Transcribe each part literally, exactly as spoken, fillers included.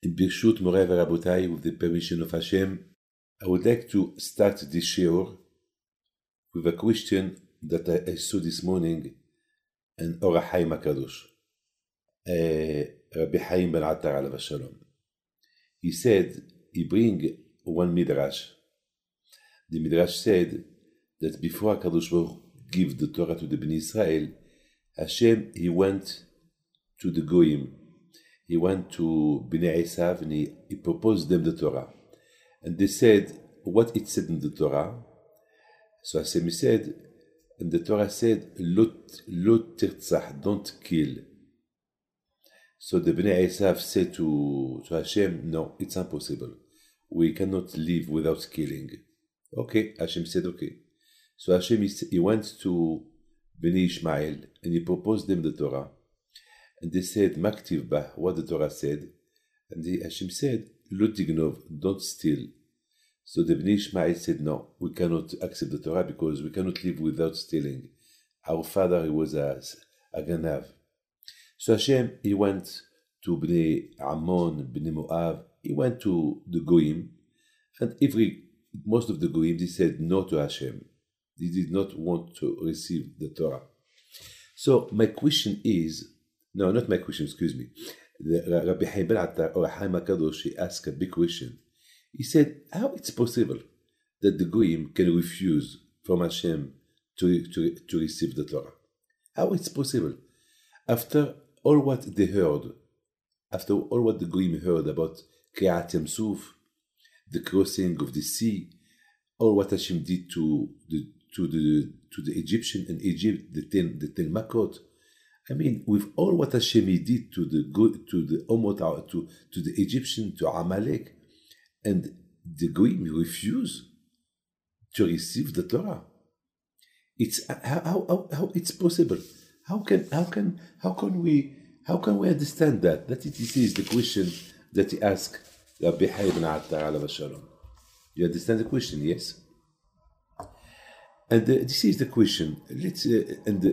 In Birshut Moray Verabotai, with the permission of Hashem, I would like to start this shiur with a question that I, I saw this morning in Or HaChaim HaKadosh. Uh, Rabbi Chaim ben Attar alav Shalom. He said, he bring one midrash. The midrash said that before HaKadosh Baruch Hu give the Torah to the Bnei Israel, Hashem, he went to the Goyim. He went to Bnei Esav and he, he proposed them the Torah. And they said, what it said in the Torah? So Hashem said, and the Torah said, Lot, lot tirtzach, don't kill. So the Bnei Esav said to, to Hashem, no, it's impossible. We cannot live without killing. Okay, Hashem said, okay. So Hashem, he went to Bnei Ishmael and he proposed them the Torah. And they said, Maktiv bah, what the Torah said. And the Hashem said, Lo tignov, don't steal. So the Bnei Ishmael said, no, we cannot accept the Torah because we cannot live without stealing. Our father, he was a, a ganav. So Hashem, he went to Bnei Ammon, Bnei Moab, he went to the Goyim, and every, most of the Goyim, they said no to Hashem. They did not want to receive the Torah. So my question is, no, not my question, excuse me. The, Rabbi Chaim ben Attar, or HaChaim HaKadosh, he asked a big question. He said, how it's possible that the Goyim can refuse from Hashem to, to, to receive the Torah? How it's possible? After all what they heard, after all what the Goyim heard about Kriyat Yam Suf, the crossing of the sea, all what Hashem did to the to the to the Egyptian in Egypt, the ten the ten Makot. I mean, with all what Hashem did to the to the Omot to to the Egyptian, to Amalek, and the Goyim refuse to receive the Torah. It's how how how it's possible. How can how can how can we how can we understand that? That it is the question that he asked Rabbi Chaim ben Attar alav Shalom. You understand the question, yes? And uh, this is the question. Let's uh, and uh,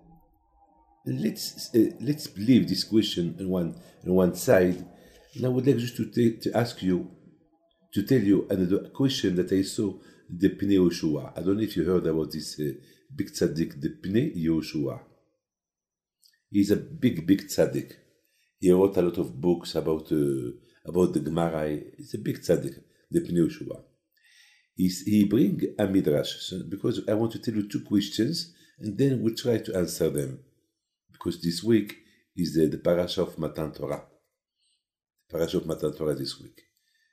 let's uh, let's leave this question on one on one side. And I would like just to t- to ask you to tell you another question that I saw the Pnei Yehoshua. I don't know if you heard about this uh, big tzaddik, the Pnei Yehoshua. He's a big big tzaddik. He wrote a lot of books about uh, about the Gemara. He's a big tzaddik, the Pnei Yehoshua. He's, he bring a midrash, so because I want to tell you two questions, and then we'll try to answer them. Because this week is the, the parasha of Matan Torah. The parasha of Matan Torah this week.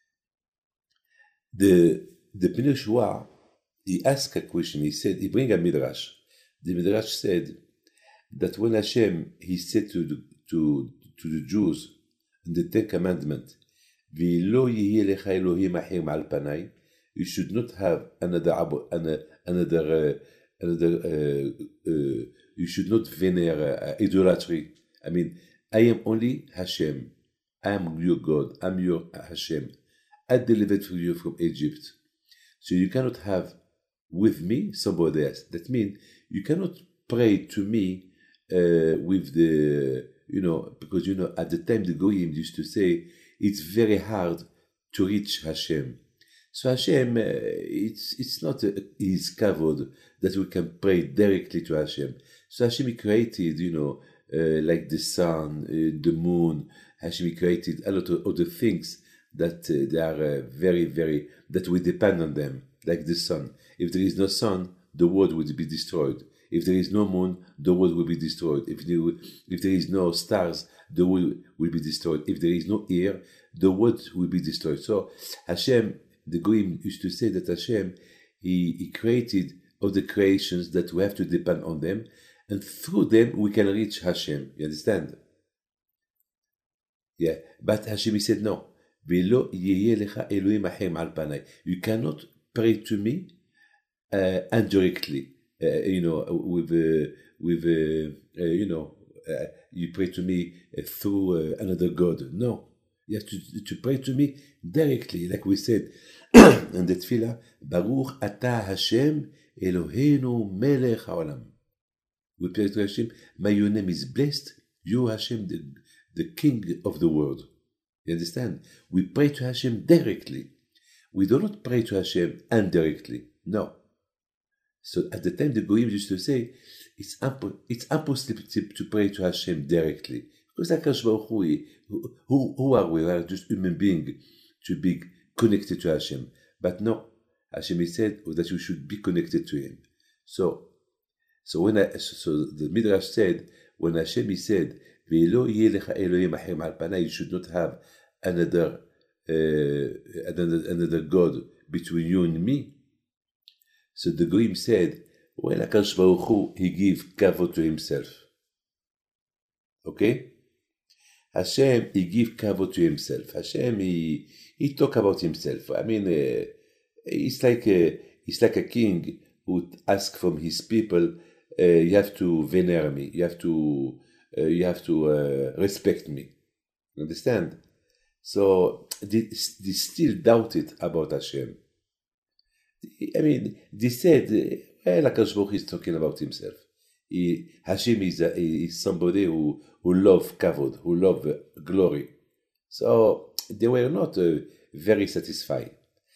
The the Pnei Yehoshua, he asked a question. He said, he bring a midrash. The midrash said that when Hashem, he said to the, to to the Jews in the Ten Commandments, "V'lo yihi lecha Elohim achim al panai," you should not have another another uh, another. Uh, uh, you should not venerate uh, idolatry. I mean, I am only Hashem. I am your God. I'm your Hashem. I delivered for you from Egypt. So you cannot have with me somebody else. That means you cannot pray to me uh, with the, you know, because, you know, at the time the Goyim used to say, it's very hard to reach Hashem. So Hashem, uh, it's it's not uh, his kavod that we can pray directly to Hashem. So Hashem created, you know, uh, like the sun, uh, the moon. Hashem created a lot of other things that uh, they are uh, very, very, that we depend on them, like the sun. If there is no sun, the world will be destroyed. If there is no moon, the world will be destroyed. If there, if there is no stars, the world will be destroyed. If there is no air, the world will be destroyed. So Hashem, the Goyim used to say that Hashem, he, he created all the creations that we have to depend on them, and through them we can reach Hashem. You understand? Yeah. But Hashem, he said, no. You cannot pray to me uh, indirectly. Uh, you know, with, uh, with uh, uh, you know, uh, you pray to me uh, through uh, another God. No. You have to, to pray to me directly, like we said in the Tefillah, Baruch Ata Hashem Eloheinu Melech Haolam. We pray to Hashem, may your name is blessed, you Hashem, the, the King of the world. You understand? We pray to Hashem directly. We do not pray to Hashem indirectly. No. So at the time the Goyim used to say, it's, impo- it's impossible to, to pray to Hashem directly. Because Akash Baruch Hu, who, who are we? We are just human beings to be connected to Hashem. But no, Hashem said that you should be connected to Him. So, so when I, so the Midrash said, when Hashem said, "Ve'lo yeh lecha Elohim achem al panai," you should not have another, uh, another, another God between you and me. So the Goyim said, well, Akash Baruch Hu, He gave kavod to Himself. Okay? Hashem, He give kavod to Himself. Hashem, He He talk about Himself. I mean, uh, it's like a, it's like a king who ask from his people, uh, you have to venerate me, you have to, uh, you have to uh, respect me. Understand? So they, they still doubted about Hashem. I mean, they said, well, Akash Baruch Hu is talking about Himself. He, Hashem is, a, is somebody who, who love kavod, who love uh, glory. So they were not uh, very satisfied.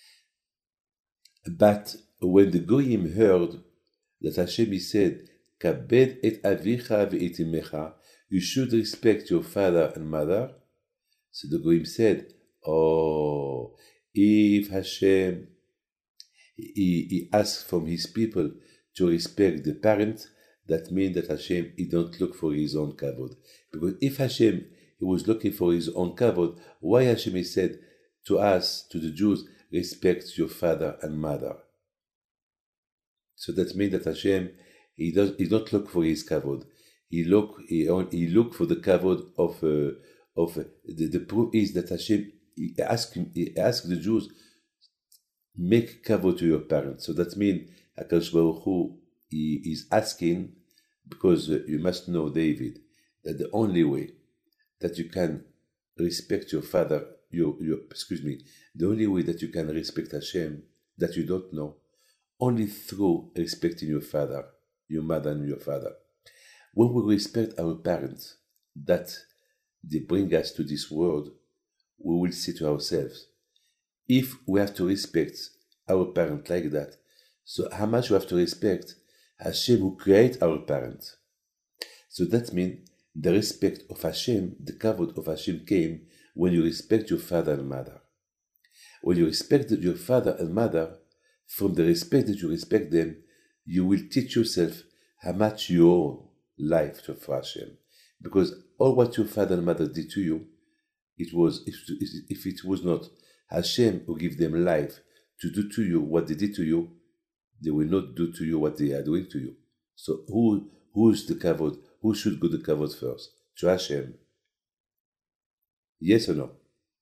But when the Goyim heard that Hashem said, Kabed et avicha ve'et imecha, you should respect your father and mother. So the Goyim said, oh, if Hashem, he, he asked from his people to respect the parent, that means that Hashem, he don't look for his own kavod. Because if Hashem, he was looking for his own kavod, why Hashem he said to us, to the Jews, respect your father and mother? So that means that Hashem, he does, he don't look for his kavod. He look, he, he look for the kavod of, uh, of uh, the, the proof is that Hashem, he asked, he asked the Jews, make kavod to your parents. So that means Akash Baruch Hu, he is asking, because uh, you must know, David, that the only way that you can respect your father, your, your excuse me, the only way that you can respect Hashem, that you don't know, only through respecting your father, your mother and your father. When we respect our parents, that they bring us to this world, we will say to ourselves, if we have to respect our parent like that, so how much we have to respect Hashem who create our parents? So that means the respect of Hashem, the kavod of Hashem came when you respect your father and mother. When you respect your father and mother, from the respect that you respect them, you will teach yourself how much you owe life to Hashem. Because all what your father and mother did to you, it was, if, if it was not Hashem who gave them life to do to you what they did to you, they will not do to you what they are doing to you. So who who is the kavod? Who should go the kavod first? To Hashem. Yes or no?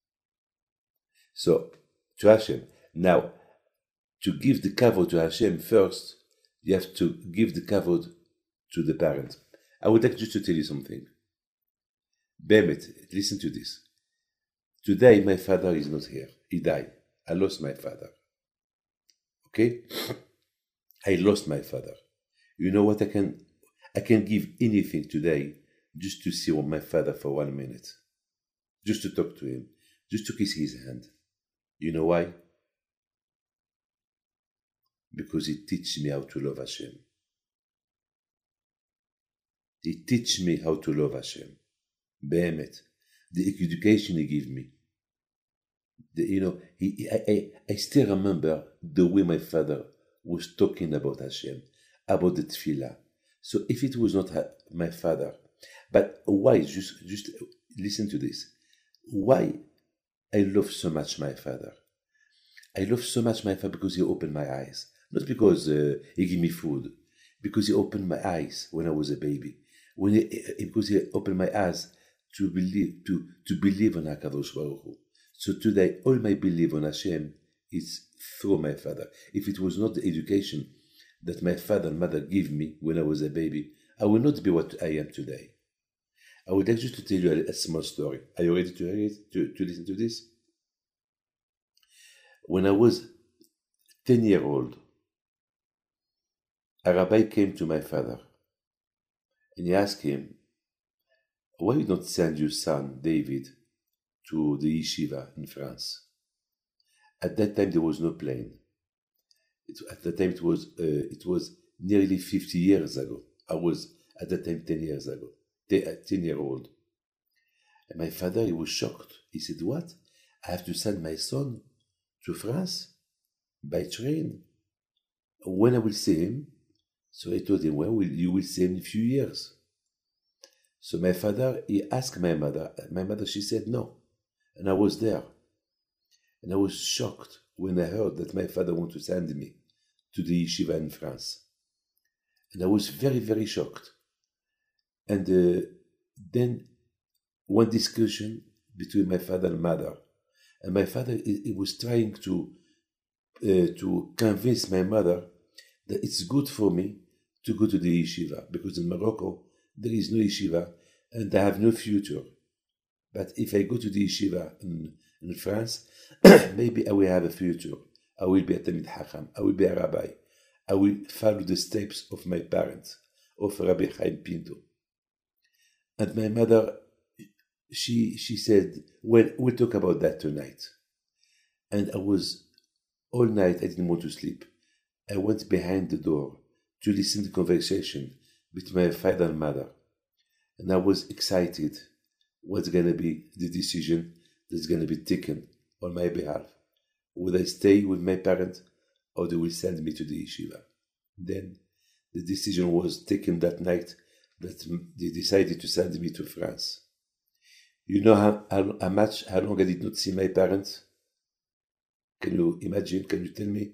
So, to Hashem. Now, to give the kavod to Hashem first, you have to give the kavod to the parent. I would like just to tell you something. Bemet, listen to this. Today, my father is not here. He died. I lost my father. Okay? I lost my father. You know what I can... I can give anything today just to see my father for one minute. Just to talk to him. Just to kiss his hand. You know why? Because he teach me how to love Hashem. He teach me how to love Hashem. Behemet. The education he gave me. The, you know, he, I, I, I still remember the way my father was talking about Hashem, about the tefillah. So if it was not my father, but why, just, just listen to this. Why I love so much my father? I love so much my father because he opened my eyes. Not because uh, he gave me food, because he opened my eyes when I was a baby. When he, because he opened my eyes to believe, to, to believe in HaKadosh Baruch Hu. So today, all my belief on Hashem is through my father. If it was not the education that my father and mother gave me when I was a baby, I would not be what I am today. I would like just to tell you a, a small story. Are you ready to hear it, to, to listen to this? When I was ten years old, a rabbi came to my father and he asked him, why you don't send your son, David, to the yeshiva in France. At that time, there was no plane. It, at that time, it was uh, it was nearly fifty years ago. I was at that time ten years ago, ten year old. And my father, he was shocked. He said, "What? I have to send my son to France by train? When I will see him?" So I told him, "Well, you will see him in a few years." So my father, he asked my mother. My mother, she said no. And I was there. And I was shocked when I heard that my father wanted to send me to the yeshiva in France. And I was very, very shocked. And uh, then one discussion between my father and mother. And my father, he, he was trying to, uh, to convince my mother that it's good for me to go to the yeshiva, because in Morocco, there is no yeshiva, and I have no future. But if I go to the yeshiva in, in France, maybe I will have a future. I will be a Talmid Chacham. I will be a rabbi. I will follow the steps of my parents, of Rabbi Chaim Pinto. And my mother, she she said, "Well, we'll talk about that tonight." And I was, all night, I didn't want to sleep. I went behind the door to listen to conversation between my father and mother. And I was excited what's going to be the decision that's going to be taken on my behalf. Will I stay with my parents, or they will send me to the yeshiva? Then the decision was taken that night that they decided to send me to France. You know how, how, how much, how long I did not see my parents? Can you imagine? Can you tell me?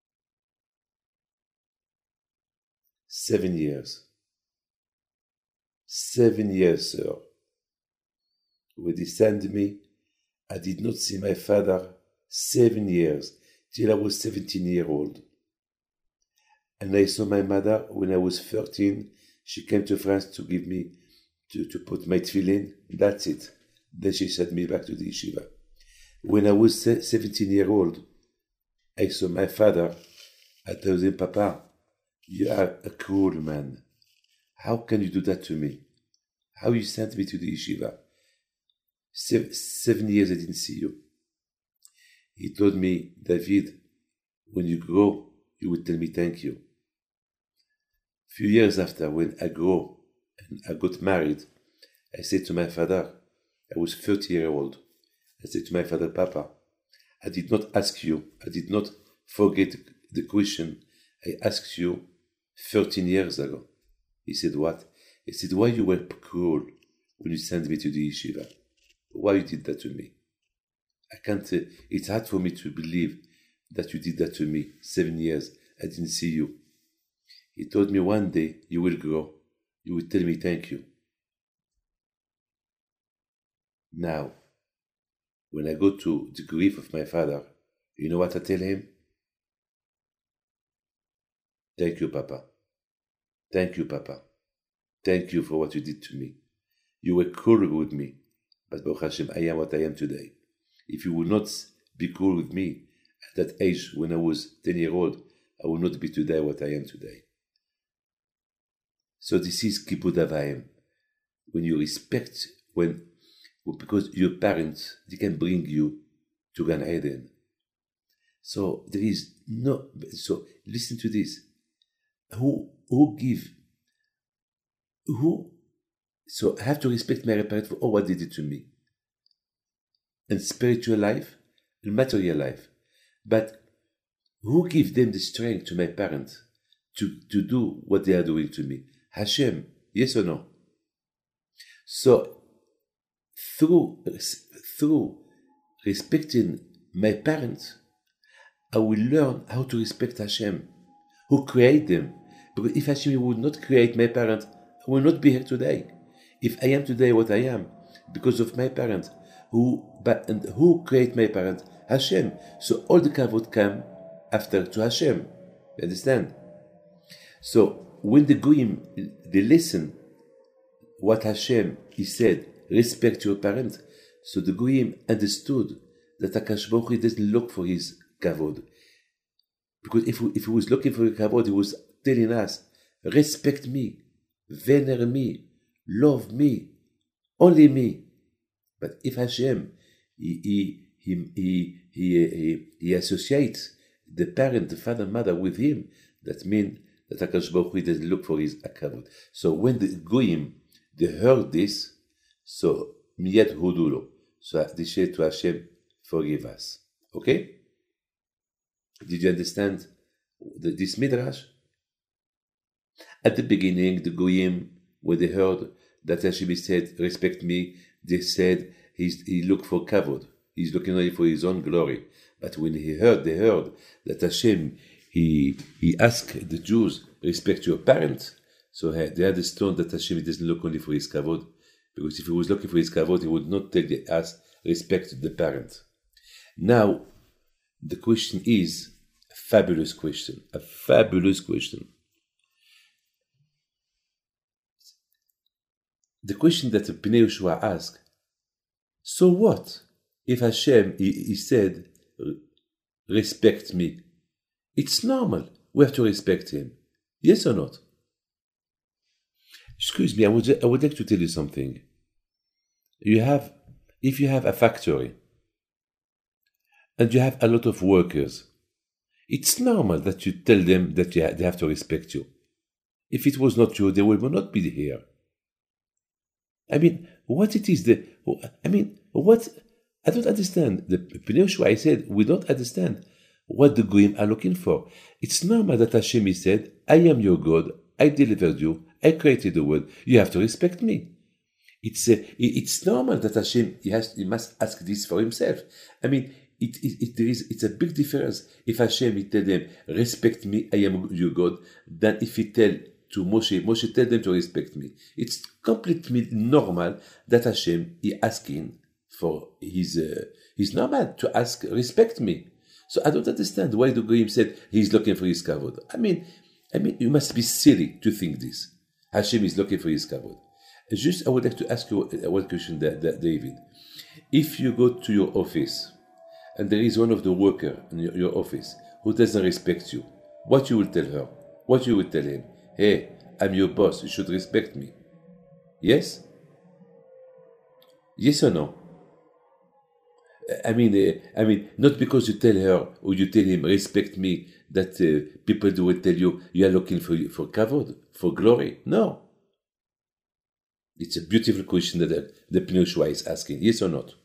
Seven years. Seven years, sir. When they sent me, I did not see my father seven years, till I was seventeen years old. And I saw my mother when I was thirteen. She came to France to give me, to, to put my tefillin. That's it. Then she sent me back to the yeshiva. When I was seventeen years old, I saw my father. I told him, "Papa, you are a cruel man. How can you do that to me? How you sent me to the yeshiva? Seven, seven years I didn't see you." He told me, "David, when you grow, you will tell me thank you." A few years after, when I grew and I got married, I said to my father, I was thirty years old, I said to my father, "Papa, I did not ask you, I did not forget the question I asked you thirteen years ago." He said, "What?" He said, "Why you were cruel when you sent me to the yeshiva? Why you did that to me? I can't, uh, it's hard for me to believe that you did that to me. Seven years, I didn't see you." He told me, "One day you will grow. You will tell me thank you." Now, when I go to the grief of my father, you know what I tell him? "Thank you, Papa. Thank you, Papa. Thank you for what you did to me. You were cruel with me, but Baruch Hashem, I am what I am today. If you would not be cruel with me at that age when I was ten years old, I would not be today what I am today." So this is Kibbud Av Va'em. When you respect, when because your parents, they can bring you to Gan Eden. So there is no, so listen to this. Who, who give, who, so I have to respect my parents for all what they did to me. In spiritual life, in material life. But who gives them the strength to my parents to, to do what they are doing to me? Hashem, yes or no? So, through, through respecting my parents, I will learn how to respect Hashem, who created them. Because if Hashem would not create my parents, I will not be here today. If I am today what I am, because of my parents, who but and who create my parents? Hashem. So all the kavod come after to Hashem. You understand? So when the goyim they listen what Hashem he said, respect your parents. So the goyim understood that Akash Baruch Hu doesn't look for his kavod, because if if he was looking for a kavod, he was telling us, respect me, venerate me, love me, only me. But if Hashem he he he he he, he, he associates the parent, the father, mother with him. That means that HaKadosh Baruch Hu doesn't look for his akavod. So when the goyim they heard this, so miyad hudulo. So they said to Hashem, forgive us. Okay? Did you understand the, this midrash? At the beginning, the goyim, when they heard that Hashem said, respect me, they said he's, he looked for kavod. He's looking only for his own glory. But when he heard, they heard that Hashem, he he asked the Jews, respect your parents. So they understood that Hashem doesn't look only for his kavod, because if he was looking for his kavod, he would not tell us respect the parents. Now, the question is a fabulous question, a fabulous question. The question that Bnei Yehoshua asked, so what if Hashem, he, he said, respect me? It's normal. We have to respect him. Yes or not? Excuse me, I would, I would like to tell you something. You have, if you have a factory and you have a lot of workers, it's normal that you tell them that you ha- they have to respect you. If it was not you, they will not be here. I mean, what it is, the, I mean, what, I don't understand. The Bnei Yehoshua, I said, we don't understand what the goyim are looking for. It's normal that Hashem he said, I am your God, I delivered you, I created the world, you have to respect me. It's uh, it's normal that Hashem he has he must ask this for himself. I mean, it, it, it there is it's a big difference if Hashem he tell them respect me, I am your God, than if he tell to Moshe, Moshe tell them to respect me. It's completely normal that Hashem he asking for his uh, his normal to ask respect me. So I don't understand why the goyim said he's looking for his kavod. I mean, I mean, you must be silly to think this. Hashem is looking for his kavod. Just, I would like to ask you one question, David. If you go to your office and there is one of the workers in your, your office who doesn't respect you, what you will tell her? What you will tell him? Hey, I'm your boss. You should respect me. Yes? Yes or no? I mean, uh, I mean, not because you tell her or you tell him respect me that uh, people will tell you you are looking for for kavod, for glory. No. It's a beautiful question that the, the Bnei Yehoshua is asking. Yes or not?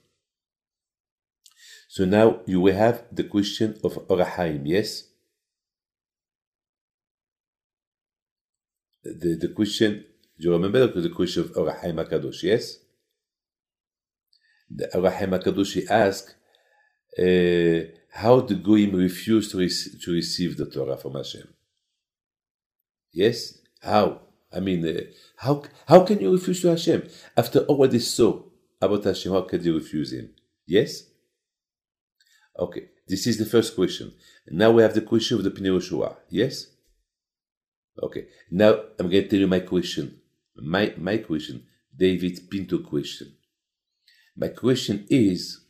So now you will have the question of Orachaim. Yes. The the question. Do you remember the question of Orachaim HaKadosh? Yes. The Orachaim HaKadosh asked uh, how the goyim refused to, rec- to receive the Torah from Hashem. Yes? How? I mean, uh, how how can you refuse to Hashem? After all what they saw about Hashem, how can you refuse him? Yes? Okay, this is the first question. Now we have the question of the Bnei Yehoshua. Yes? Okay, now I'm going to tell you my question. My, my question, David Pinto question. My question is,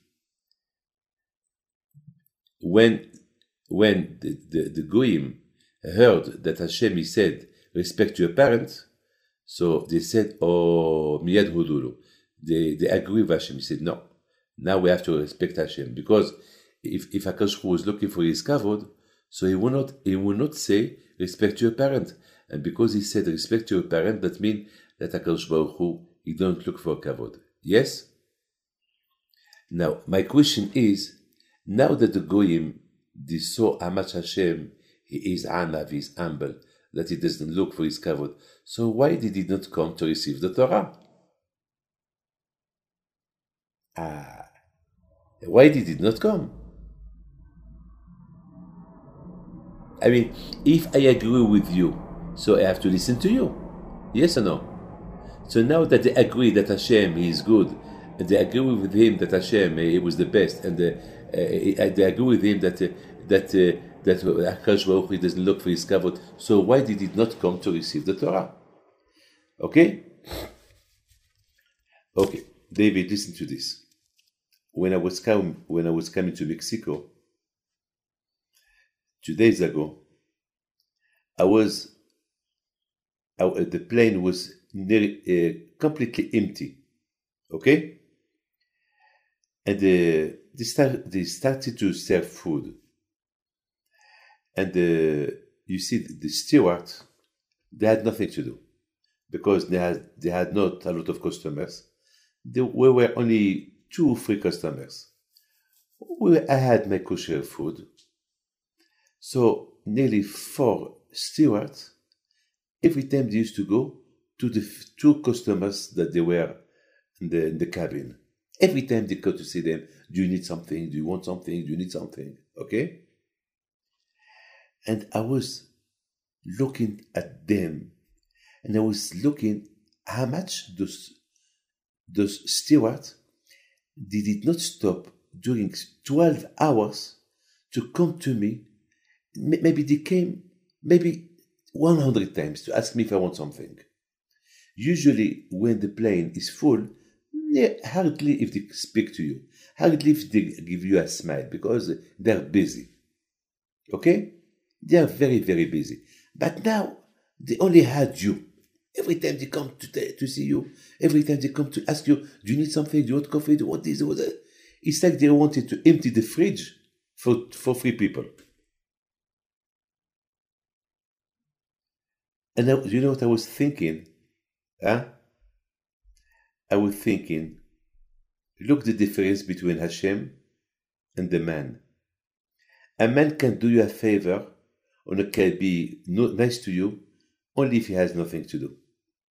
when when the, the, the goyim heard that Hashem he said, respect your parents, so they said, oh, miyad hudulu. They they agree with Hashem. He said, no, now we have to respect Hashem, because if if HaKadosh Hu was looking for his kavod, so he will not he will not say respect your parent, and because he said respect your parent, that means that HaKadosh Baruch Hu he don't look for kavod. Yes. Now my question is, now that the goyim they saw how much Hashem he is anav, he is humble, that he doesn't look for his kavod, so why did he not come to receive the Torah? Ah, why did he not come? I mean, if I agree with you, so I have to listen to you. Yes or no? So now that they agree that Hashem he is good, and they agree with him that Hashem he was the best, and uh, uh, they agree with him that uh, that uh, that HaKadosh Baruch Hu doesn't look for his kavod, so why did he not come to receive the Torah? Okay? Okay, David, listen to this. When I was com- when I was coming to Mexico two days ago, I was I, the plane was nearly, uh, completely empty. Okay, And uh, they, start, they started to serve food. And uh, you see, the steward, they had nothing to do because they had, they had not a lot of customers. There were only two or three customers. We, I had my kosher food. So nearly four stewards, every time they used to go to the two customers that they were in the, in the cabin. Every time they go to see them, do you need something? Do you want something? Do you need something? Okay? And I was looking at them, and I was looking how much those, those stewards, they did not stop during twelve hours to come to me. Maybe they came maybe one hundred times to ask me if I want something. Usually when the plane is full, hardly if they speak to you, hardly if they give you a smile because they're busy. Okay? They are very, very busy. But now they only had you. Every time they come to, t- to see you, every time they come to ask you, do you need something? Do you want coffee? Do you want this? Do you want that? It's like they wanted to empty the fridge for, for three people. And I, you know what I was thinking? Huh? I was thinking, look the difference between Hashem and the man. A man can do you a favor or can be no, nice to you only if he has nothing to do.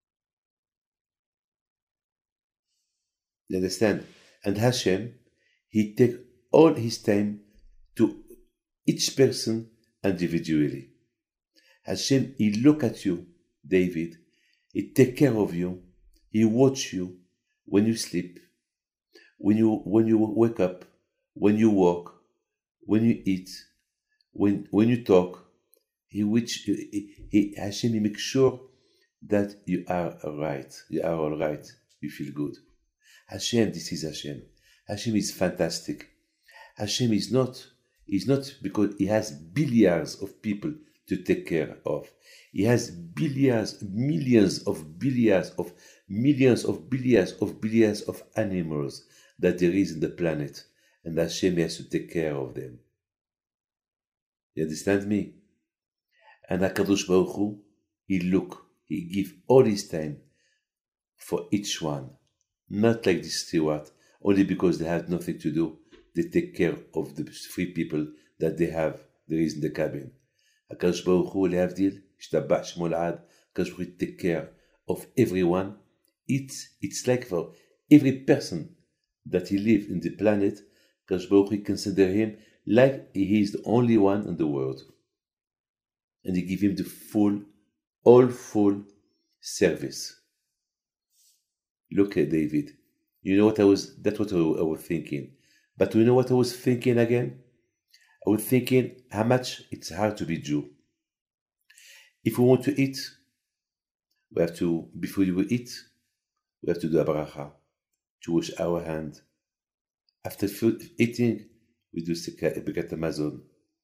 You understand? And Hashem, he takes all his time to each person individually. Hashem, he look at you, David, he take care of you, he watch you when you sleep, when you when you wake up, when you walk, when you eat, when when you talk. He which he, he Hashem, he makes sure that you are right, you are all right, you feel good. Hashem, this is Hashem. Hashem is fantastic. Hashem is not, is not because he has billions of people to take care of. He has billions, millions of billions of millions of billions of billions of animals that there is in the planet, and Hashem has to take care of them. You understand me? And HaKadosh Baruch Hu, he look, he give all his time for each one. Not like the steward, only because they have nothing to do, they take care of the three people that they have, there is in the cabin. HaKadosh Baruch Hu, lehavdil, shtabach shmo l'ad, HaKadosh Baruch Hu take care of everyone. It's, it's like for every person that he live in the planet, HaKadosh Baruch Hu consider him like he is the only one in the world. And he give him the full, all full service. Look at David. You know what I was, that's what I was thinking. But you know what I was thinking again? I was thinking how much it's hard to be Jew. If we want to eat, we have to, before we eat, we have to do a bracha, to wash our hand. After food, eating, we do Birkat Hamazon.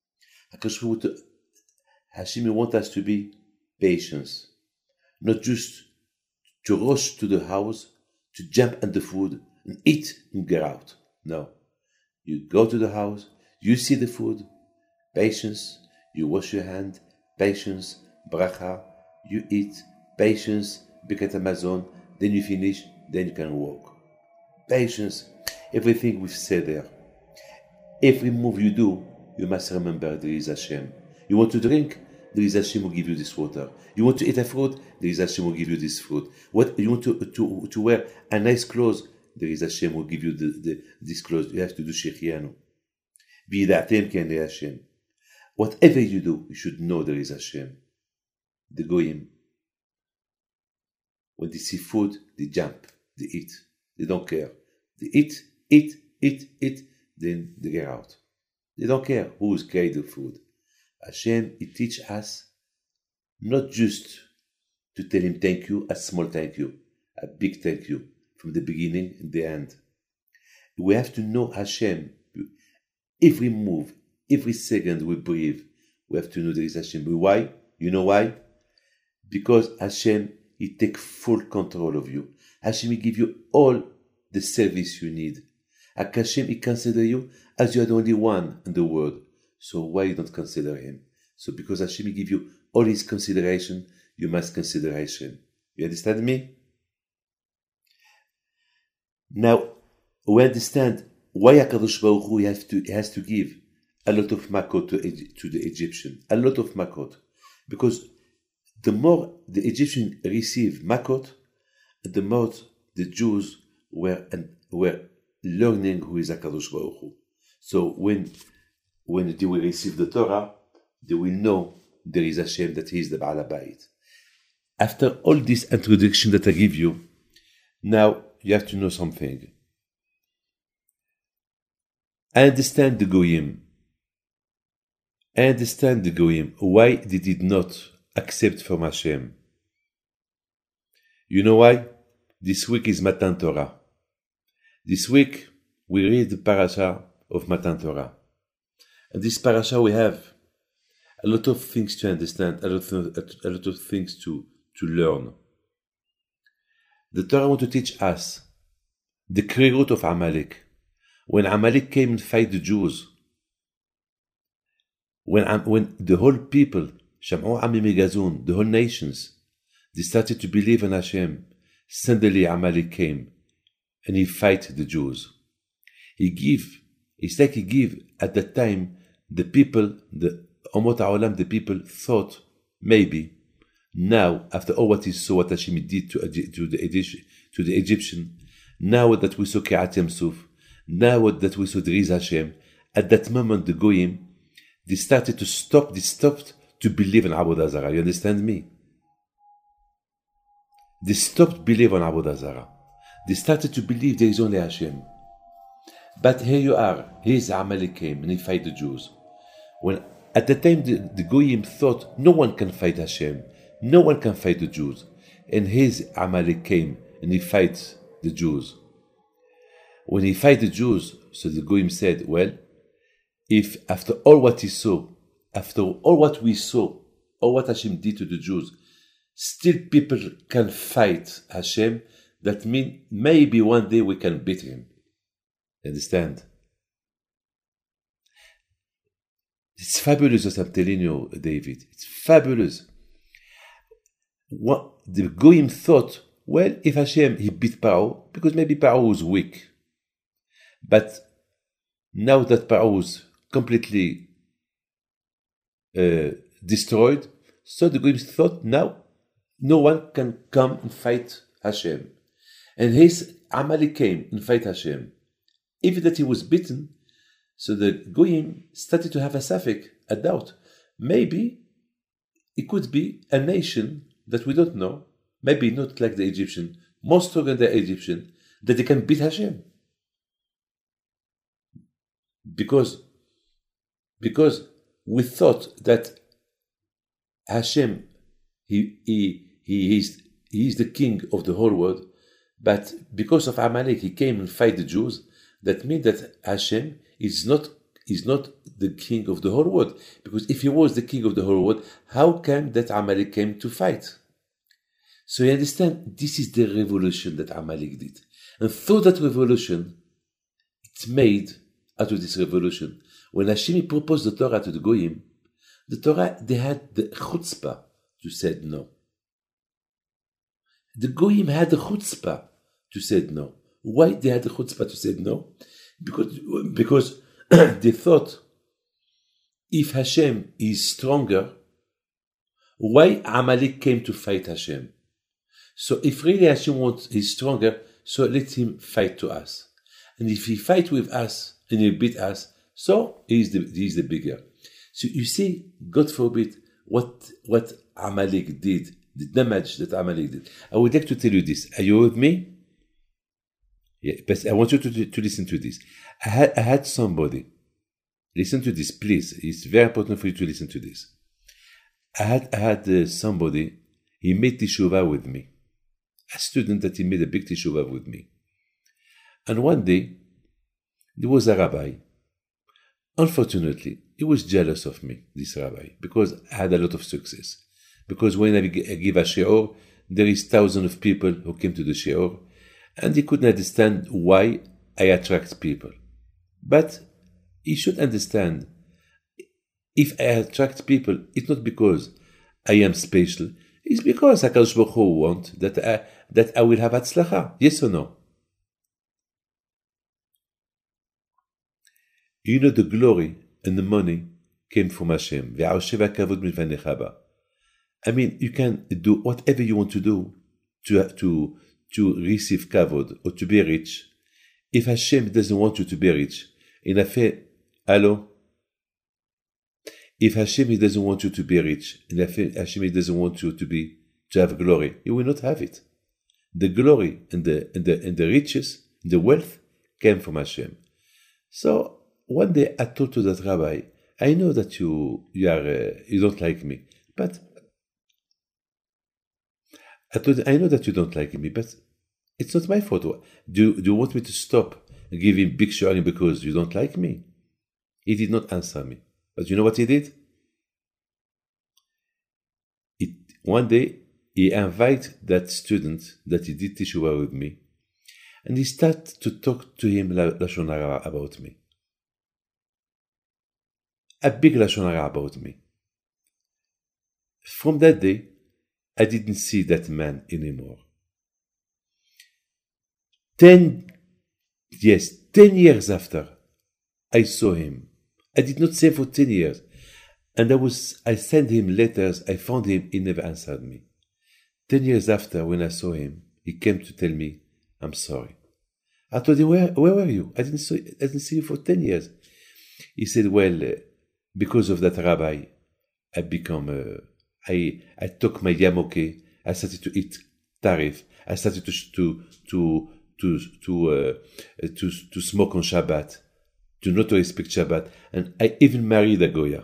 Hashem wants us to be patient, not just to rush to the house, to jump on the food and eat and get out. No. You go to the house, you see the food, patience, you wash your hand, patience, bracha, you eat, patience, Birkat Hamazon, then you finish, then you can walk. Patience, everything we've said there. Every move you do, you must remember there is Hashem. You want to drink? There is Hashem who give you this water. You want to eat a fruit? There is Hashem who give you this fruit. What you want to, to, to wear a nice clothes? There is Hashem who give you the, the, this clothes. You have to do Shechianu. B'yida'atem ki ani Hashem. Whatever you do, you should know there is Hashem. The goyim, when they see food, they jump, they eat. They don't care. They eat, eat, eat, eat, then they get out. They don't care who is carrying the food. Hashem, He teach us not just to tell Him thank you, a small thank you, a big thank you, from the beginning and the end. We have to know Hashem. Every move, every second we breathe, we have to know there is Hashem. Why? You know why? Because Hashem, He take full control of you. Hashem, He give you all the service you need. Hashem, he consider you as you are the only one in the world. So why you don't consider him? So because Hashem he give you all his consideration, you must consider Hashem. You understand me? Now, we understand why HaKadosh Baruch Hu has to, has to give a lot of makot to, to the Egyptian. A lot of makot. Because the more the Egyptians receive makot, the more the Jews were, were learning who is HaKadosh Baruch Hu. So when, when they will receive the Torah, they will know there is Hashem, that He is the Baal HaBayit. After all this introduction that I give you, now you have to know something. I understand the Goyim. I understand the Goyim. Why they did not accept from Hashem? You know why? This week is Matan Torah. This week we read the parasha of Matan Torah. And this parasha we have a lot of things to understand, a lot of, a lot of things to, to learn. The Torah want to teach us the Kriyut of Amalek. When Amalek came and fight the Jews, when, when the whole people, Sham'u Ami Megazun, the whole nations, they started to believe in Hashem, suddenly Amalek came and he fight the Jews. He give, it's like he give at that time, the people, the Umot HaOlam, the people thought maybe now, after all what he saw, what Hashem did to, to, the, to the Egyptian, now that we saw Ki'at Yam Suf, now that we saw Deriz Hashem, at that moment the Goyim, they started to stop, they stopped to believe in Avodah Zarah. You understand me? They stopped believing in Avodah Zarah. They started to believe there is only Hashem. But here you are, here's Amalek came and he fight the Jews. When at the time the, the Goyim thought no one can fight Hashem, no one can fight the Jews. And his Amalek came and he fights the Jews. When he fight the Jews, so the Goyim said, well, if after all what he saw, after all what we saw, all what Hashem did to the Jews, still people can fight Hashem, that means maybe one day we can beat him. Understand? It's fabulous what I'm telling you, David. It's fabulous. What the Goyim thought, well, if Hashem, he beat Paro, because maybe Paro was weak. But now that Paro was completely uh, destroyed, so the Goyim thought, now no one can come and fight Hashem. And his Amalek came and fight Hashem. Even that he was beaten, so the Goyim started to have a safek, a doubt. Maybe it could be a nation that we don't know, maybe not like the Egyptian, more stronger than the Egyptian, that they can beat Hashem. Because, because we thought that Hashem, he, he, he, is, he is the king of the whole world, but because of Amalek, he came and fight the Jews. That means that Hashem is not, is not the king of the whole world. Because if he was the king of the whole world, how come that Amalek came to fight? So you understand, this is the revolution that Amalek did. And through that revolution, it made, out of this revolution, when Hashem proposed the Torah to the Goyim, the Torah, they had the chutzpah to say no. The Goyim had the chutzpah to say no. Why they had the chutzpah to say no? Because, because they thought, if Hashem is stronger, why Amalek came to fight Hashem? So if really Hashem wants, is stronger, so let him fight to us. And if he fight with us and he beat us, so he is the, he is the bigger. So you see, God forbid, what, what Amalek did, the damage that Amalek did. I would like to tell you this. Are you with me? Yeah, but I want you to, to listen to this. I had, I had somebody, listen to this, please. It's very important for you to listen to this. I had, I had uh, somebody, he made teshuvah with me. A student that he made a big teshuvah with me. And one day, there was a rabbi. Unfortunately, he was jealous of me, this rabbi, because I had a lot of success. Because when I give a shiur, there is thousands of people who came to the shiur, and he couldn't understand why I attract people. But you should understand, if I attract people, it's not because I am special. It's because HaKadosh Baruch Hu want that I, that I will have Hatzlacha. Yes or no? You know, the glory and the money came from Hashem. I mean, you can do whatever you want to do to, to, to receive kavod or to be rich. If Hashem doesn't want you to be rich, in a fait, hello? If Hashem doesn't want you to be rich, and if Hashem doesn't want you to be to have glory, you will not have it. The glory and the and the and the riches, the wealth came from Hashem. So one day I told to that rabbi, I know that you you are uh, you don't like me, but I told him, I know that you don't like me, but it's not my fault. Do do you want me to stop giving big sharing because you don't like me? He did not answer me. But you know what he did? It, one day, he invited that student that he did Teshuvah with me, and he started to talk to him Lashon Hara about me. A big Lashon Hara about me. From that day, I didn't see that man anymore. Ten, yes, ten years after, I saw him. I did not see him for ten years. And I was, I sent him letters, I found him, he never answered me. Ten years after, when I saw him, he came to tell me, I'm sorry. I told him, where, where were you? I didn't, see, I didn't see you for ten years. He said, well, uh, because of that rabbi, I become, uh, I, I took my yamoke, I started to eat tarif, I started to, to, to, to, to, uh, to, to smoke on Shabbat, to not respect Shabbat, and I even married a Goya.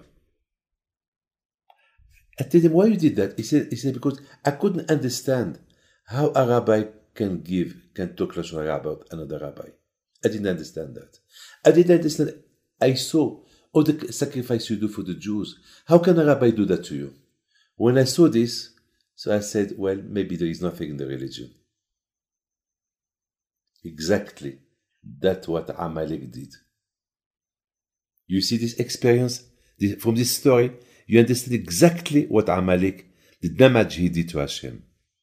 I told him, why you did that? He said, he said, because I couldn't understand how a rabbi can give, can talk Lashon Hara about another rabbi. I didn't understand that. I didn't understand. I saw all the sacrifice you do for the Jews. How can a rabbi do that to you? When I saw this, so I said, well, maybe there is nothing in the religion. Exactly. That's what Amalek did. You see this experience? This, from this story, you understand exactly what Amalek, the damage he did to Hashem.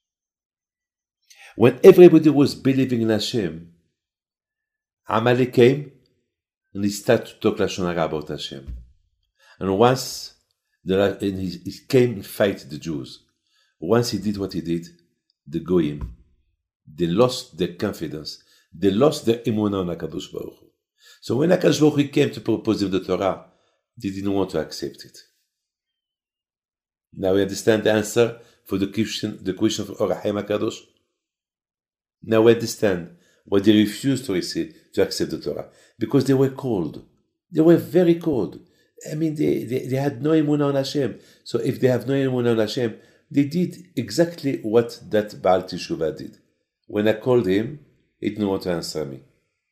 When everybody was believing in Hashem, Amalek came and he started to talk Lashon Hara about Hashem. And once the, and he, he came and fight the Jews. Once he did what he did, the Goyim, they lost their confidence. They lost their emunah on HaKadosh Baruch Hu. So when HaKadosh Baruch Hu came to propose them the Torah, they didn't want to accept it. Now we understand the answer for the question, the question of Or HaChaim HaKadosh. Now we understand why they refused to receive, to accept the Torah. Because they were cold. They were very cold. I mean, they, they, they had no emunah on Hashem. So if they have no emunah on Hashem, they did exactly what that Baal Teshuvah did. When I called him, he didn't want to answer me.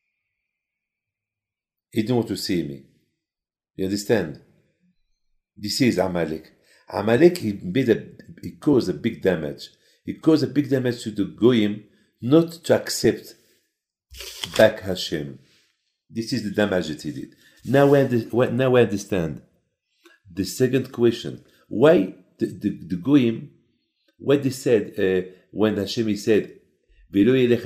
He didn't want to see me. You understand? This is Amalek. Amalek, he made a, he caused a big damage. He caused a big damage to the Goyim not to accept back Hashem. This is the damage that he did. Now we, under, now we understand the second question. Why the, the, the Goyim, what they said uh, when Hashem he said, they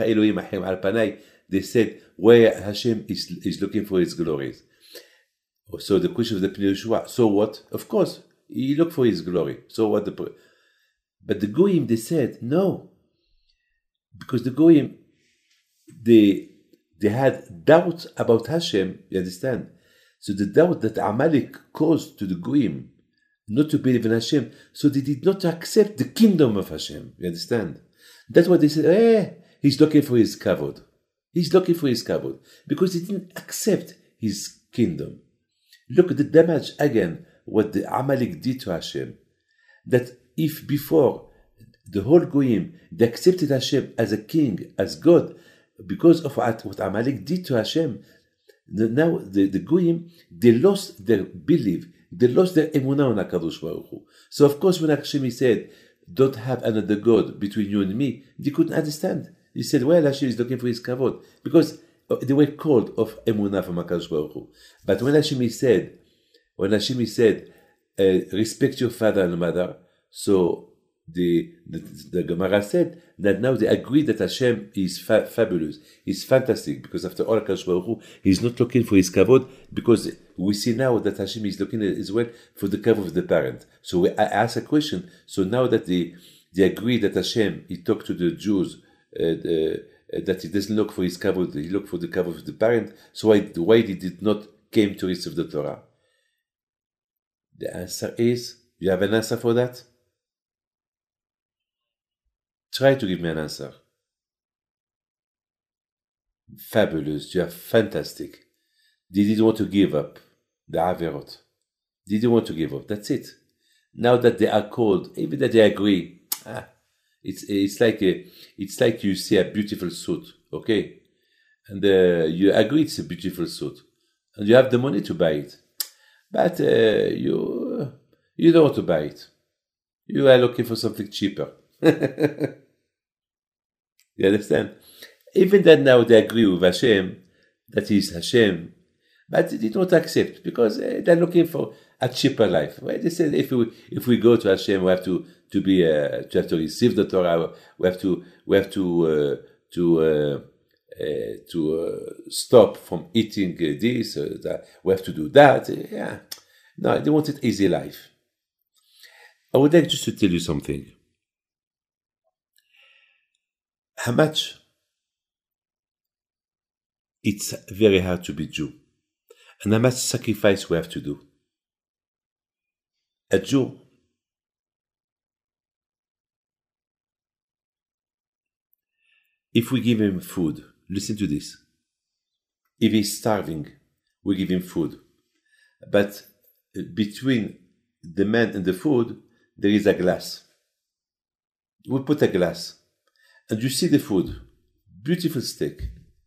said where Hashem is, is looking for his glories. So the question of the Pnei Yehoshua, so what? Of course, he looked for his glory. So what? The But the Goyim, they said, no. Because the Goyim, they, they had doubt about Hashem, you understand? So the doubt that Amalek caused to the Goyim, not to believe in Hashem, so they did not accept the kingdom of Hashem, you understand? That's why they said, eh, he's looking for his kavod. He's looking for his kavod. Because he didn't accept his kingdom. Look at the damage again, what the Amalek did to Hashem. That if before the whole Goyim, they accepted Hashem as a king, as God, because of what, what Amalek did to Hashem, the, now the, the Goyim, they lost their belief, they lost their emunah on HaKadosh Baruch Hu. So of course when Hashem said, don't have another God between you and me, they couldn't understand. He said, well, Hashem is looking for his kavod. Because they were called of emunah from HaKadosh Baruch Hu. But when Hashem said, when Hashem said, uh, respect your father and mother, so the, the the Gemara said that now they agree that Hashem is fa- fabulous, he's fantastic, because after all, HaKadosh Baruch Hu, he's not looking for his kavod, because we see now that Hashem is looking as well for the kavod of the parent. So we, I ask a question, so now that they, they agree that Hashem, he talked to the Jews, uh, the, that he doesn't look for his kavod, he looked for the kavod of the parent, so why, why he did not came to receive the Torah? The answer is, you have an answer for that? Try to give me an answer. Fabulous, you are fantastic. They didn't want to give up the Averot. They didn't want to give up, that's it. Now that they are called, even that they agree, ah, it's it's like a, it's like you see a beautiful suit, okay? And uh, you agree it's a beautiful suit. And you have the money to buy it. But uh, you, you don't want to buy it. You are looking for something cheaper. You understand? Even that now they agree with Hashem, that is Hashem, but they don't accept, because uh, they're looking for a cheaper life. Well, they said if we if we go to Hashem, we have to to be uh, to have to receive the Torah. We have to we have to uh, to uh, uh, to uh, stop from eating uh, this. Uh, that. We have to do that. Uh, yeah, no, they wanted easy life. I would like just to tell you something. How much it's very hard to be Jew, and how much sacrifice we have to do. A Jew, if we give him food, listen to this. If he's starving, we give him food. But between the man and the food, there is a glass. We put a glass. And you see the food, beautiful steak.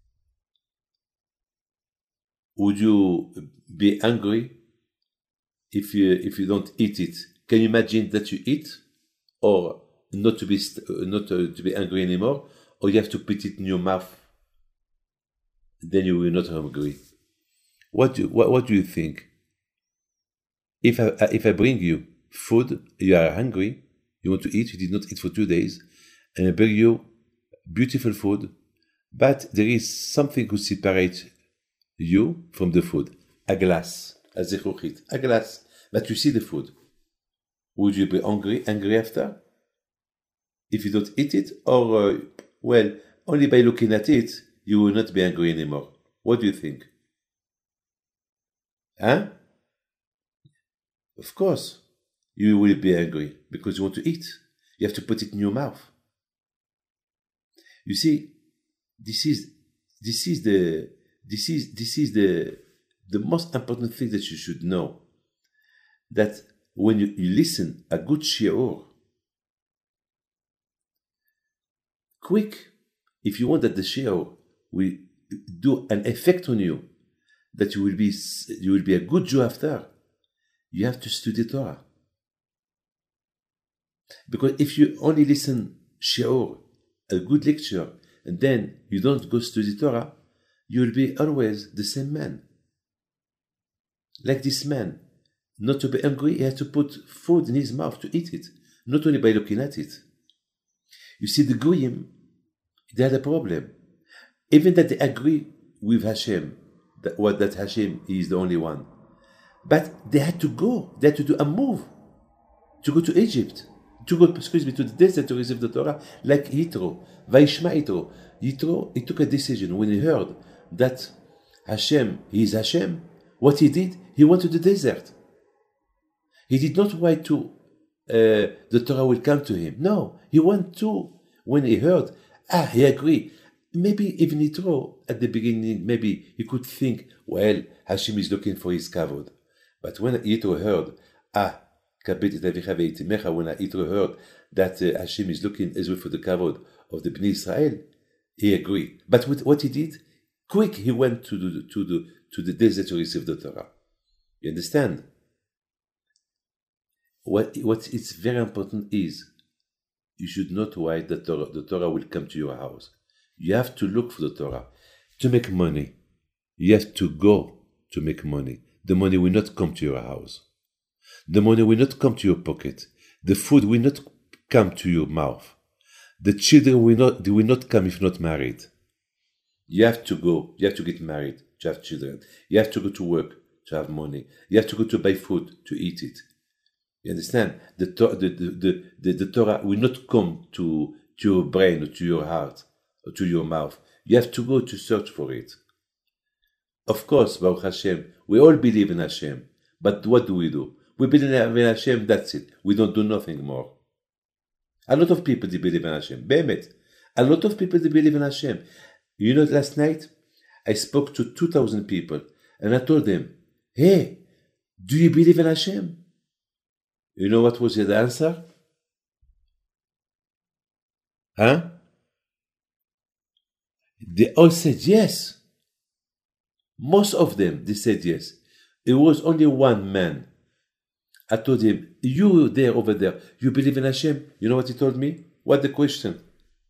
Would you be angry if you if you don't eat it? Can you imagine that you eat, or not to be not to, to be angry anymore, or you have to put it in your mouth? Then you will not hungry. What do what, what do you think? If I if I bring you food, you are hungry, you want to eat, you did not eat for two days. And I bring you beautiful food, but there is something to separate you from the food. A glass, a zechuchit, a glass. But you see the food. Would you be hungry, angry after? If you don't eat it, or, uh, well, only by looking at it, you will not be angry anymore. What do you think? Huh? Of course, you will be angry, because you want to eat. You have to put it in your mouth. You see, this is this is the this is this is the the most important thing that you should know. That when you, you listen a good shiur, quick, if you want that the shiur will do an effect on you, that you will be you will be a good Jew after, you have to study Torah. Because if you only listen shiur, a good lecture, and then you don't go study Torah, you will be always the same man. Like this man, not to be hungry, he had to put food in his mouth to eat it, not only by looking at it. You see, the Goyim, they had a problem. Even that they agree with Hashem, that, what, that Hashem is the only one. But they had to go, they had to do a move, to go to Egypt. To go, excuse me, to the desert to receive the Torah, like Yitro, Vaishma Yitro. Yitro, he took a decision when he heard that Hashem, he is Hashem. What he did, he went to the desert. He did not wait to uh, the Torah will come to him. No, he went to, when he heard, ah, he agreed. Maybe even Yitro, at the beginning, maybe he could think, well, Hashem is looking for his kavod. But when Yitro heard, ah, when Yitro heard that uh, Hashem is looking as well for the kavod of the Bnei Israel, he agreed. But with what he did, quick he went to the to the to the desert to receive the Torah. You understand? What what is very important is you should not wait that Torah, the Torah will come to your house. You have to look for the Torah. To make money, you have to go to make money. The money will not come to your house. The money will not come to your pocket. The food will not come to your mouth. The children will not, they will not come if not married. You have to go, you have to get married to have children. You have to go to work to have money. You have to go to buy food to eat it. You understand? The, the, the, the, the Torah will not come to, to your brain or to your heart or to your mouth. You have to go to search for it. Of course, Baruch Hashem, we all believe in Hashem. But what do we do? We believe in Hashem, that's it. We don't do nothing more. A lot of people, they believe in Hashem. Behemet. A lot of people, they believe in Hashem. You know, last night, I spoke to two thousand people, and I told them, hey, do you believe in Hashem? You know what was the answer? Huh? They all said yes. Most of them, they said yes. It was only one man. I told him, you there, over there, you believe in Hashem? You know what he told me? What the question?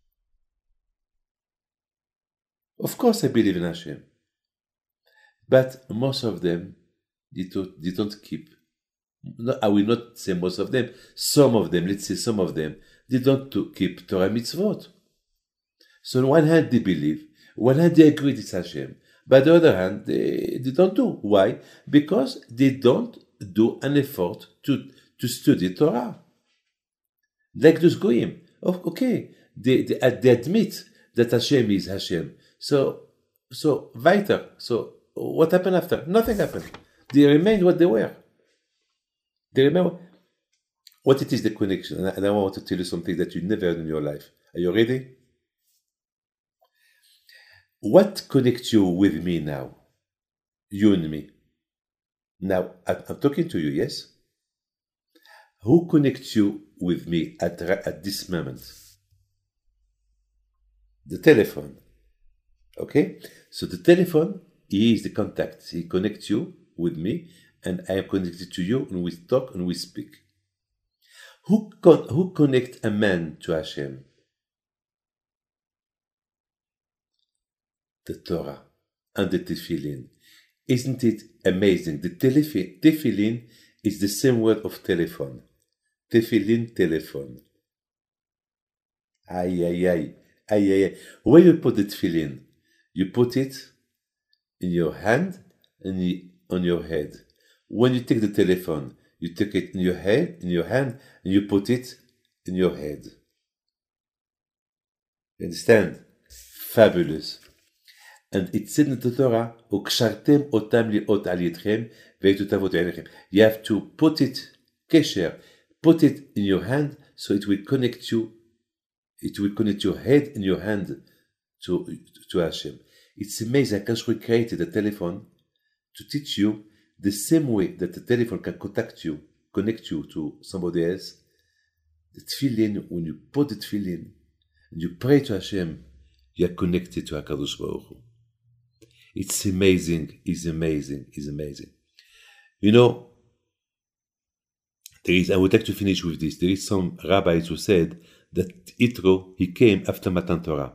Of course I believe in Hashem. But most of them, they don't, they don't keep. No, I will not say most of them. Some of them, let's say some of them, they don't keep Torah mitzvot. So on one hand they believe, on one hand they agree it's Hashem. But on the other hand, they, they don't do. Why? Because they don't do an effort to, to study Torah. Like those goyim. Oh, okay, they, they, they admit that Hashem is Hashem. So, so, weiter. So, what happened after? Nothing happened. They remained what they were. They remember what it is, the connection. And I want to tell you something that you never heard in your life. Are you ready? What connects you with me now? You and me. Now, I'm talking to you, yes? Who connects you with me at, at this moment? The telephone. Okay? So the telephone, he is the contact. He connects you with me, and I am connected to you, and we talk and we speak. Who, con- who connects a man to Hashem? The Torah and the Tefillin. Isn't it amazing? The telefi- Tefillin is the same word of telephone. Tefillin, telephone. Ay, ay, ay. Ay, ay, ay. Where you put the Tefillin? You put it in your hand and on your head. When you take the telephone, you take it in your head, in your hand, and you put it in your head. You understand? Fabulous. And it said in the Torah, "Ukshartem otam liot al yedchem ve'etutavot einechem." You have to put it, kesher, put it in your hand, so it will connect you. It will connect your head and your hand to to Hashem. It's amazing. Akash created a telephone to teach you the same way that the telephone can contact you, connect you to somebody else. The tefillin, when you put the tefillin and you pray to Hashem, you are connected to HaKadosh Baruch Hu. It's amazing, it's amazing, it's amazing. You know, there is, I would like to finish with this. There is some rabbis who said that Yitro, he came after Matan Torah.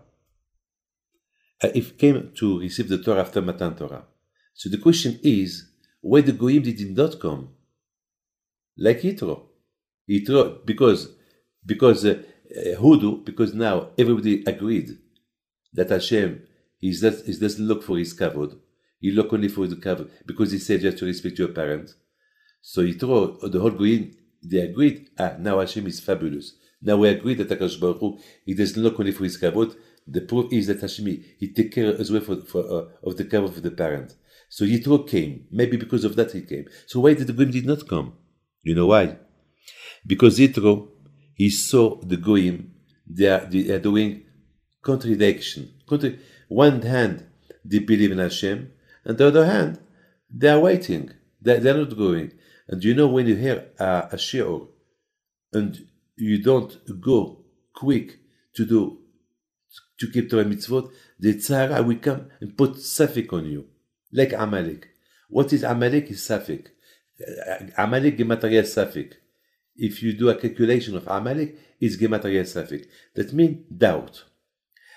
Uh, he came to receive the Torah after Matan Torah. So the question is, why the Goyim did not come? Like Yitro. Yitro, because, because uh, uh, Hoodoo, because now everybody agreed that Hashem, he does, he doesn't look for his kavod. He look only for the kavod, because he said you have to respect your parents. So Yitro, the whole Goyim, they agreed, ah, now Hashem is fabulous. Now we agree that HaKadosh Baruch Hu, he doesn't look only for his kavod. The proof is that Hashem, he take care as well for, for, uh, of the kavod of the parent. So Yitro came. Maybe because of that he came. So why did the Goyim did not come? You know why? Because Yitro, he saw the Goyim, they are, they are doing contradiction. Contra- One hand, they believe in Hashem, and the other hand, they are waiting. They, they are not going. And you know, when you hear a, a shiur, and you don't go quick to do, to keep Torah mitzvot, the tzara will come and put safek on you. Like Amalek. What is Amalek? Is Safek. Amalek Gematria Safek. If you do a calculation of Amalek, it's Gematria Safek. That means doubt.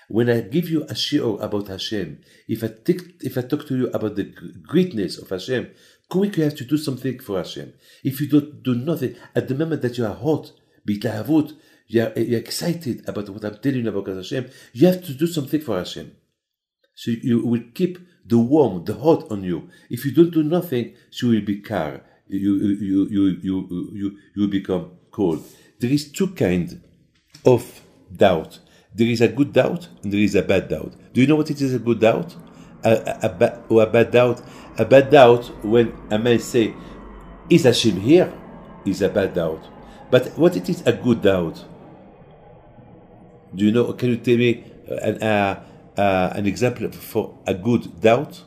When I give you a shiur about Hashem, if I, take, if I talk to you about the greatness of Hashem, quick you have to do something for Hashem. If you don't do nothing, at the moment that you are hot, bitlahavut, you are you're excited about what I'm telling you about Hashem, you have to do something for Hashem. So you will keep the warm, the hot on you. If you don't do nothing, she will be car. You, you, you, you, you, you, you will become cold. There is two kinds of doubt. There is a good doubt and there is a bad doubt. Do you know what it is a good doubt? A, a, a ba- or a bad doubt? A bad doubt, when a man say, is Hashem here? Is a bad doubt. But what it is a good doubt? Do you know, can you tell me an, uh, uh, an example for a good doubt?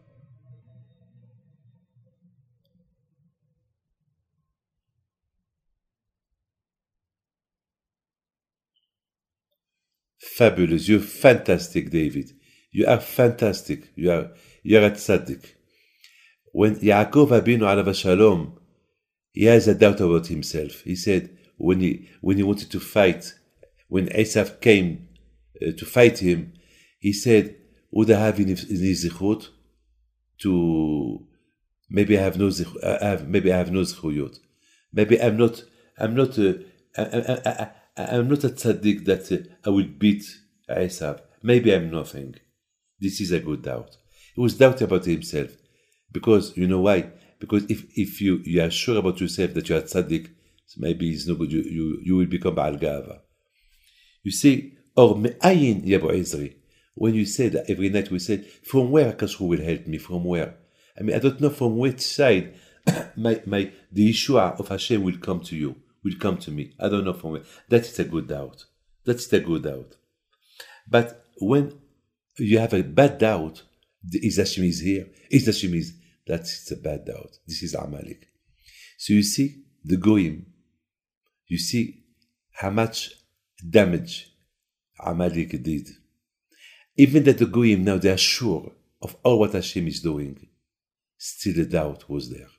Fabulous. You're fantastic, David. You are fantastic. You are you're a tzaddik. When Yaakov Abinu alav shalom, he has a doubt about himself. He said when he when he wanted to fight, when Esav came uh, to fight him, he said, "Would I have in his zichut to maybe I have no zichut, I have maybe I have no zichuyot. Maybe I'm not I'm not a, I, I, I, I'm not a tzaddik that uh, I will beat Esav. Maybe I'm nothing." This is a good doubt. He was doubting about himself. Because, you know why? Because if, if you, you are sure about yourself that you are tzaddik, so maybe it's no good, you, you, you will become Baal Gava. You see, or me'ayin yabu Ezri. When you say that every night we say, from where HaKadosh will help me? From where? I mean, I don't know from which side my, my, the Yeshua of Hashem will come to you, will come to me. I don't know from where. That is a good doubt. That's a good doubt. But when you have a bad doubt, is Hashem is here? Is Hashem is? That's a bad doubt. This is Amalek. So you see, the Goyim, you see how much damage Amalek did. Even that the Goyim now they are sure of all what Hashem is doing, still the doubt was there.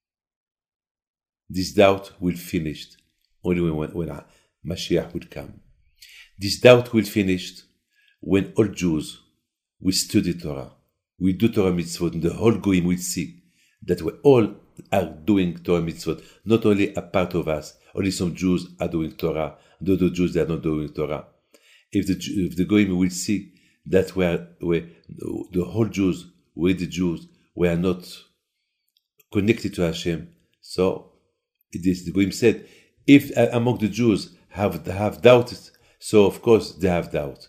This doubt will finish only when, when Mashiach will come. This doubt will finish when all Jews will study Torah, we do Torah mitzvot, and the whole Goyim will see that we all are doing Torah mitzvot, not only a part of us, only some Jews are doing Torah, the other Jews they are not doing Torah. If the if the Goyim will see that we are, we, the whole Jews, we the Jews, we are not connected to Hashem, so it is, the Goyim said, if uh, among the Jews have have doubted, so of course they have doubt.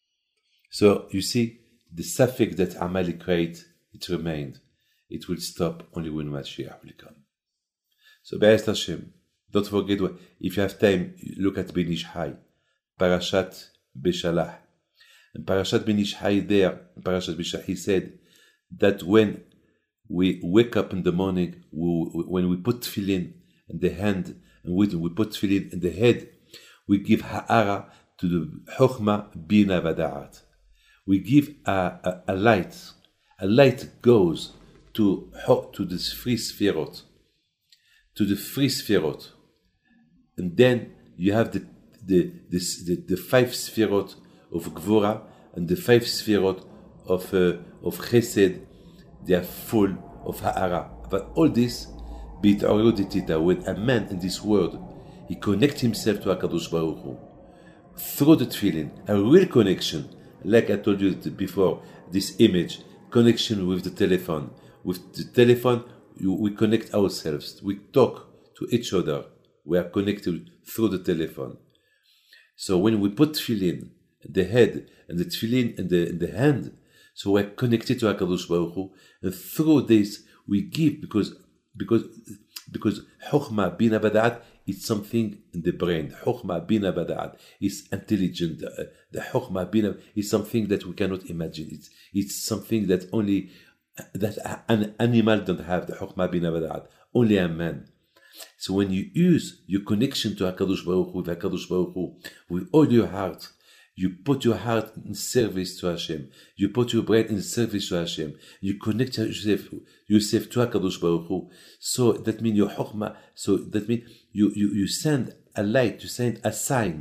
So you see, the suffix that Amalek created, it remained. It will stop only when Mashiach will come. So Be'ez Hashem, don't forget, if you have time, look at Ben Ish Chai, Parashat Beshalach. And Parashat Ben Ish Chai there, Parashat Beshalach, he said that when we wake up in the morning, we, when we put tefillin in the hand, and we, we put tefillin in the head, we give ha'ara to the Chokhmah, Bina V'Da'at. We give a, a, a light. A light goes to to the three sferot, to the three sferot, and then you have the the the, the, the five sferot of Gvura and the five sferot of uh, of Chesed. They are full of Ha'ara. But all this, b'it'oriyot, when a man in this world he connects himself to HaKadosh Baruch Hu through the tefillin, a real connection. Like I told you before, this image, connection with the telephone. With the telephone, you, we connect ourselves. We talk to each other. We are connected through the telephone. So when we put tefillin in the head and the tefillin in the, in the hand, so we are connected to HaKadosh Baruch Hu. And through this, we give because because because Chokhmah Bina V'Da'at is something in the brain. Chokhmah Bina V'Da'at is intelligent. The Chokhmah Bina is something that we cannot imagine. It's it's something that only that an animal don't have. The Chokhmah Bina V'Da'at. Only a man. So when you use your connection to HaKadosh Baruch Hu, with HaKadosh Baruch Hu, with all your heart, you put your heart in service to Hashem. You put your brain in service to Hashem. You connect yourself, yourself to HaKadosh Baruch Hu. So that means your chokhmah, so that means you, you, you send a light, you send a sign.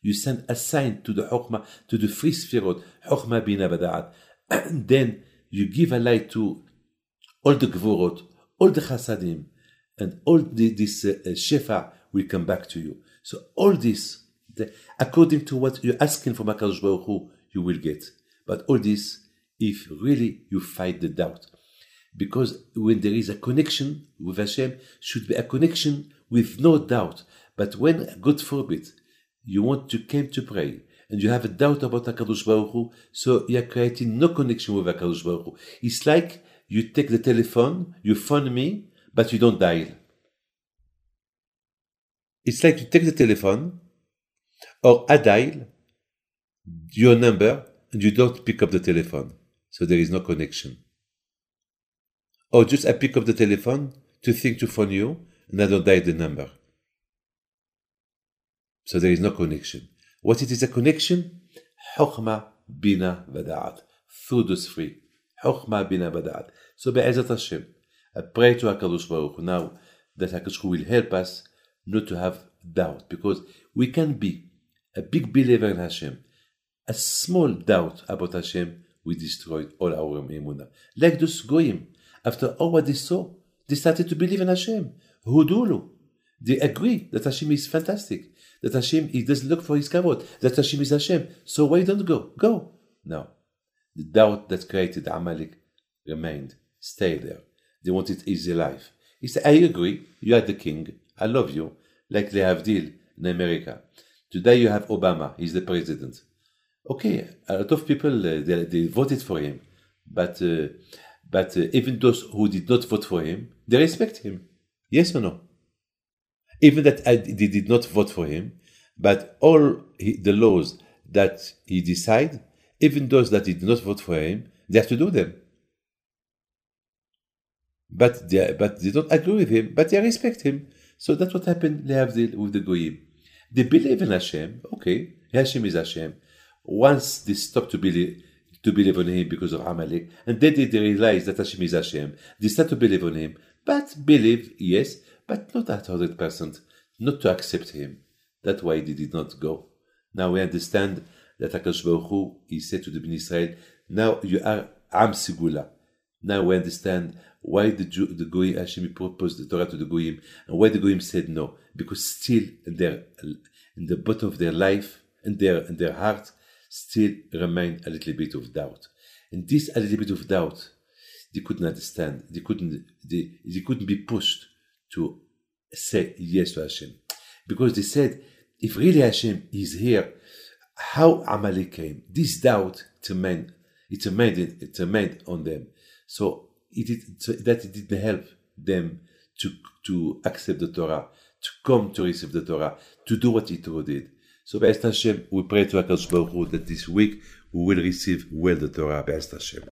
you send a sign to the Chokhmah, to the three Sfirot, Chokhmah, Bina, Bada'at. And then you give a light to all the Gvorot, all the Chasadim, and all the, this uh, Shefa will come back to you. So all this, the, according to what you're asking from HaKadosh Baruch Hu, you will get. But all this, if really you fight the doubt. Because when there is a connection with Hashem, should be a connection with no doubt. But when, God forbid, you want to come to pray, and you have a doubt about HaKadosh Baruch Hu, so you are creating no connection with HaKadosh Baruch Hu. It's like you take the telephone, you phone me, but you don't dial. It's like you take the telephone, or I dial your number, and you don't pick up the telephone. So there is no connection. Or just I pick up the telephone to think to phone you, and I don't dial the number. So there is no connection. What it is a connection? Chokhmah, Bina, Bada'at. Through those three. Chokhmah, Bina, Bada'at. So Be'ezat Hashem, I pray to HaKadosh Baruch Hu now that HaKadosh Hu will help us not to have doubt. Because we can be a big believer in Hashem. A small doubt about Hashem, we destroyed all our emunah. Like those goyim. After all what they saw, they started to believe in Hashem. Hudulu. They agree that Hashem is fantastic. That Hashem, he doesn't look for his kavod. That Hashem is Hashem. So why don't go? Go. No. The doubt that created Amalek remained. Stay there. They wanted easy life. He said, I agree. You are the king. I love you. Like they have deal in America. Today you have Obama. He's the president. Okay. A lot of people, uh, they, they voted for him. But, uh, but uh, even those who did not vote for him, they respect him. Yes or no? Even that I, they did not vote for him, but all he, the laws that he decided, even those that did not vote for him, they have to do them. But they, but they don't agree with him, but they respect him. So that's what happened with the Goyim. They believe in Hashem, okay, Hashem is Hashem. Once they stop to believe, to believe on him because of Amalek, and then they realize that Hashem is Hashem, they start to believe on him, but believe, yes, but not at one hundred percent, not to accept him. That's why they did not go. Now we understand that HaKadosh Baruch Hu, he said to the Bnei Israel, now you are Am Sigula. Now we understand why the Jew, the Goyim, Hashem proposed the Torah to the Goyim, and why the Goyim said no. Because still in their, in the bottom of their life, in their, in their heart, still remained a little bit of doubt. And this a little bit of doubt, they couldn't understand. They couldn't, they, they couldn't be pushed to say yes to Hashem. Because they said, if really Hashem is here, how Amalek came? This doubt it remained, it remained, it remained on them. So it did, so that it didn't help them to, to accept the Torah, to come to receive the Torah, to do what Yitro did. So Be'ez Hashem, we pray to HaKadosh Baruch Hu that this week we will receive well the Torah, Be'ez Hashem.